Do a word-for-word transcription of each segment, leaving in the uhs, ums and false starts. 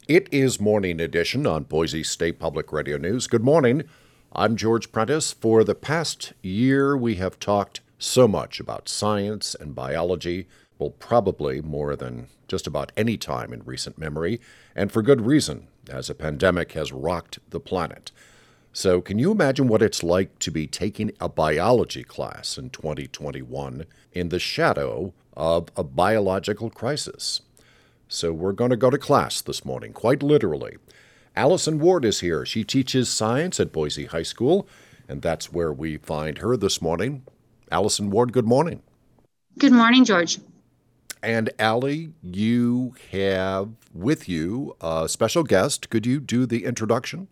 It is Morning Edition on Boise State Public Radio News. Good morning. I'm George Prentice. For the past year, we have talked so much about science and biology, well, probably more than just about any time in recent memory, and for good reason, as a pandemic has rocked the planet. So can you imagine what it's like to be taking a biology class in twenty twenty-one in the shadow of a biological crisis? So we're going to go to class this morning, quite literally. Allison Ward is here. She teaches science at Boise High School, and that's where we find her this morning. Allison Ward, good morning. Good morning, George. And Allie, you have with you a special guest. Could you do the introduction?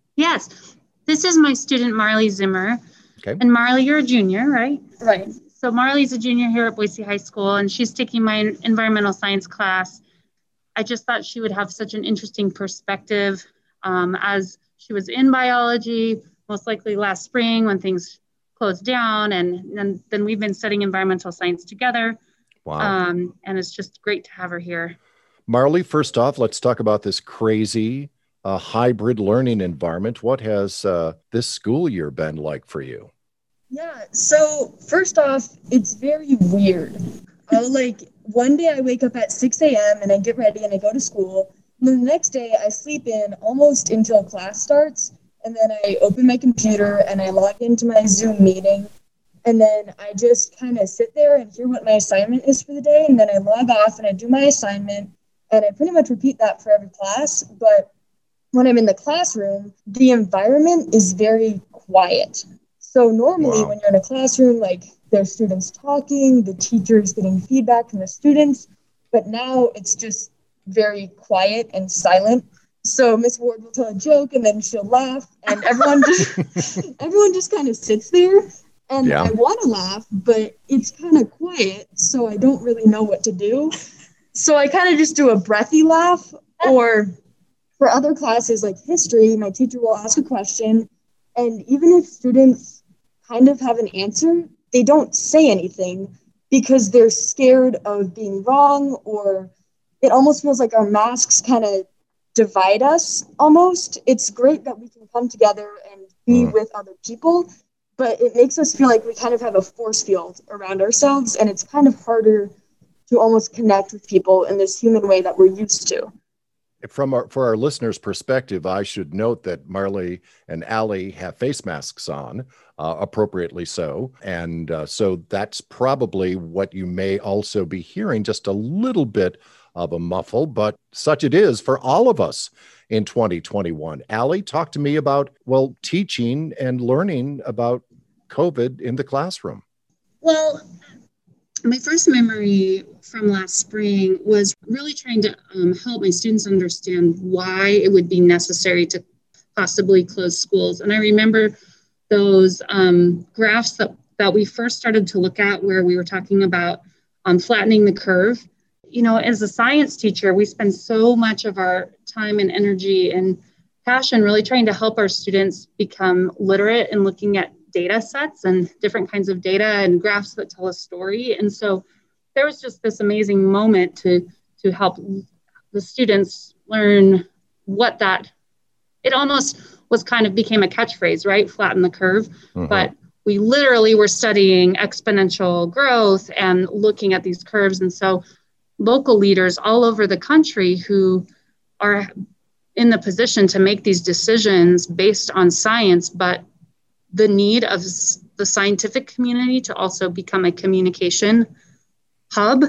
Yes, this is my student, Marley Zimmer. Okay. And Marley, you're a junior, right? Right. So Marley's a junior here at Boise High School, and she's taking my environmental science class. I just thought she would have such an interesting perspective um, as she was in biology, most likely last spring when things closed down. And, and then we've been studying environmental science together. Wow. Um, and it's just great to have her here. Marley, first off, let's talk about this crazy uh, hybrid learning environment. What has uh, this school year been like for you? Yeah, so first off, it's very weird. I'll like, one day I wake up at six a.m. and I get ready and I go to school. And then the next day I sleep in almost until class starts. And then I open my computer and I log into my Zoom meeting. And then I just kind of sit there and hear what my assignment is for the day. And then I log off and I do my assignment. And I pretty much repeat that for every class. But when I'm in the classroom, the environment is very quiet. So normally Wow. when you're in a classroom, like there's students talking, the teacher's getting feedback from the students, but now it's just very quiet and silent. So Miss Ward will tell a joke and then she'll laugh and everyone just everyone just kind of sits there. And Yeah. I want to laugh, but it's kind of quiet, so I don't really know what to do. So I kind of just do a breathy laugh, or for other classes like history, my teacher will ask a question, and even if students kind of have an answer, they don't say anything because they're scared of being wrong, or it almost feels like our masks kind of divide us almost. It's great that we can come together and be Mm. with other people, but it makes us feel like we kind of have a force field around ourselves, and it's kind of harder to almost connect with people in this human way that we're used to. From our, for our listeners' perspective, I should note that Marley and Allie have face masks on, uh, appropriately so. And uh, so that's probably what you may also be hearing, just a little bit of a muffle, but such it is for all of us in twenty twenty-one. Allie, talk to me about, well, teaching and learning about COVID in the classroom. Well, my first memory from last spring was really trying to um, help my students understand why it would be necessary to possibly close schools. And I remember those um, graphs that, that we first started to look at where we were talking about um, flattening the curve. You know, as a science teacher, we spend so much of our time and energy and passion really trying to help our students become literate and looking at data sets and different kinds of data and graphs that tell a story. And so there was just this amazing moment to, to help the students learn what that, it almost was kind of became a catchphrase, right? Flatten the curve. Mm-hmm. But we literally were studying exponential growth and looking at these curves. And so local leaders all over the country who are in the position to make these decisions based on science, but the need of the scientific community to also become a communication hub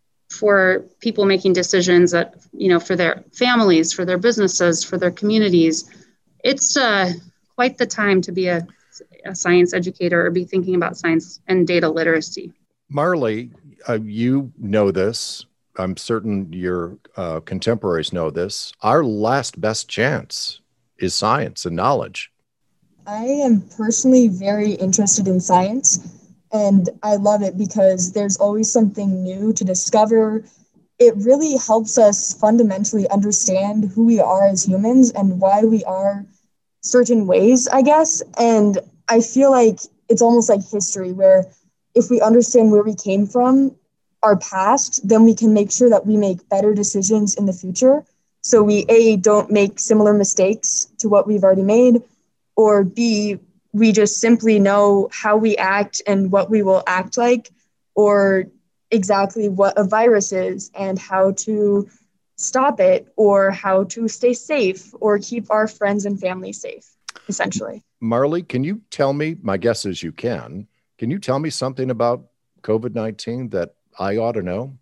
for people making decisions that, you know, for their families, for their businesses, for their communities. It's uh, quite the time to be a, a science educator or be thinking about science and data literacy. Marley, uh, you know this. I'm certain your uh, contemporaries know this. Our last best chance is science and knowledge. I am personally very interested in science, and I love it because there's always something new to discover. It really helps us fundamentally understand who we are as humans and why we are certain ways, I guess. And I feel like it's almost like history, where if we understand where we came from, our past, then we can make sure that we make better decisions in the future. So we A, don't make similar mistakes to what we've already made, or B, we just simply know how we act and what we will act like, or exactly what a virus is and how to stop it, or how to stay safe or keep our friends and family safe, essentially. Marley, can you tell me, my guess is you can, can you tell me something about COVID nineteen that I ought to know?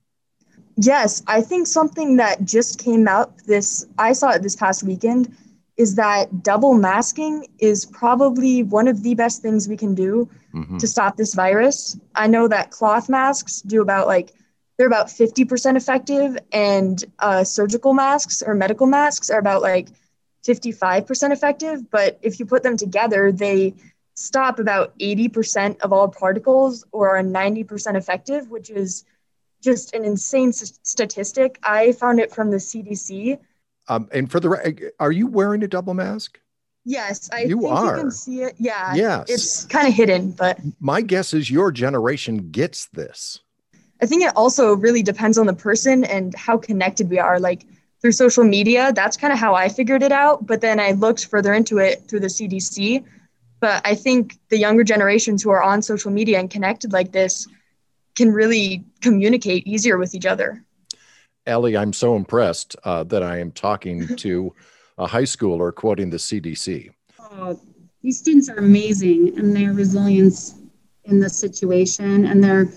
Yes, I think something that just came up this, I saw it this past weekend, is that double masking is probably one of the best things we can do mm-hmm. to stop this virus. I know that cloth masks do about like, they're about fifty percent effective, and uh, surgical masks or medical masks are about like fifty-five percent effective. But if you put them together, they stop about eighty percent of all particles, or are ninety percent effective, which is just an insane s- statistic. I found it from the C D C. Um, and for the, are you wearing a double mask? Yes, I you think are. You can see it. Yeah. Yes. It's kind of hidden, but my guess is your generation gets this. I think it also really depends on the person and how connected we are. Like through social media, that's kind of how I figured it out. But then I looked further into it through the C D C. But I think the younger generations who are on social media and connected like this can really communicate easier with each other. Ellie, I'm so impressed uh, that I am talking to a high schooler quoting the C D C. Oh, these students are amazing, and their resilience in this situation, and they're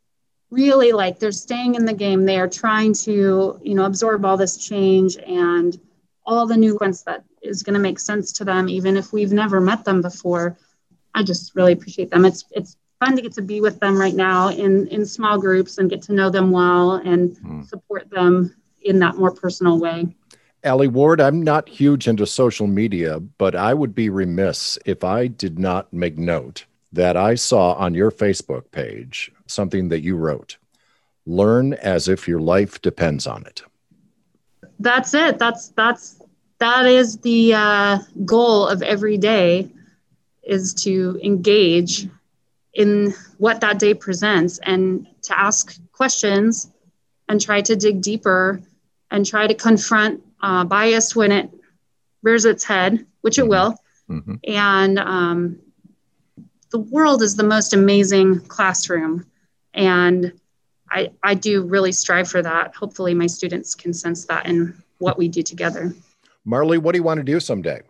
really like, they're staying in the game. They are trying to, you know, absorb all this change and all the new ones that is going to make sense to them, even if we've never met them before. I just really appreciate them. It's it's fun to get to be with them right now in, in small groups and get to know them well and mm. support them in that more personal way. Allie Ward, I'm not huge into social media, but I would be remiss if I did not make note that I saw on your Facebook page something that you wrote. Learn as if your life depends on it. That's it. That's that's that is the uh, goal of every day, is to engage in what that day presents and to ask questions and try to dig deeper and try to confront uh, bias when it rears its head, which it will. Mm-hmm. And um, the world is the most amazing classroom. And I, I do really strive for that. Hopefully my students can sense that in what we do together. Marley, what do you want to do someday?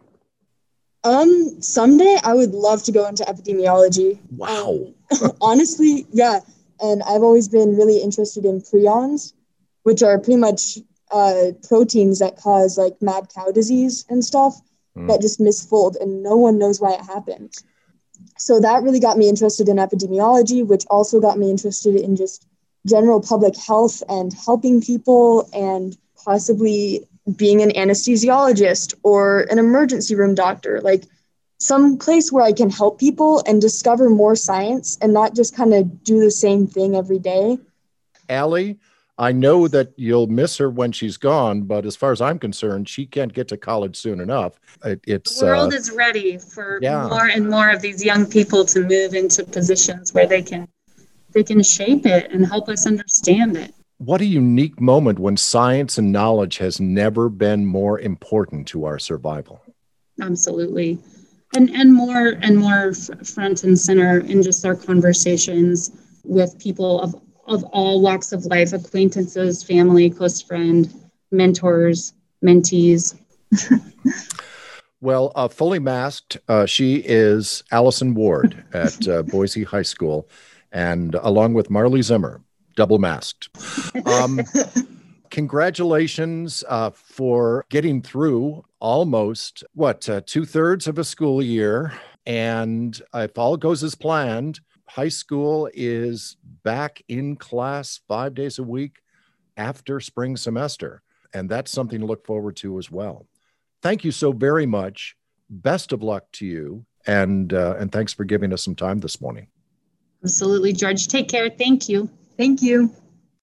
Um, someday I would love to go into epidemiology. Wow. Um, honestly, yeah. And I've always been really interested in prions, which are pretty much uh, proteins that cause like mad cow disease and stuff mm. that just misfold and no one knows why it happens. So that really got me interested in epidemiology, which also got me interested in just general public health and helping people and possibly being an anesthesiologist or an emergency room doctor, like some place where I can help people and discover more science and not just kind of do the same thing every day. Allie, I know that you'll miss her when she's gone, but as far as I'm concerned, she can't get to college soon enough. It, it's the world uh, is ready for yeah. more and more of these young people to move into positions where they can they can shape it and help us understand it. What a unique moment when science and knowledge has never been more important to our survival. Absolutely. And and more and more f- front and center in just our conversations with people of, of all walks of life, acquaintances, family, close friend, mentors, mentees. Well, uh, fully masked, uh, she is Allison Ward at uh, Boise High School, and along with Marley Zimmer, double masked. Um, congratulations uh, for getting through almost, what, uh, two thirds of a school year. And if all goes as planned, high school is back in class five days a week after spring semester. And that's something to look forward to as well. Thank you so very much. Best of luck to you. And, uh, and thanks for giving us some time this morning. Absolutely, George. Take care. Thank you. Thank you.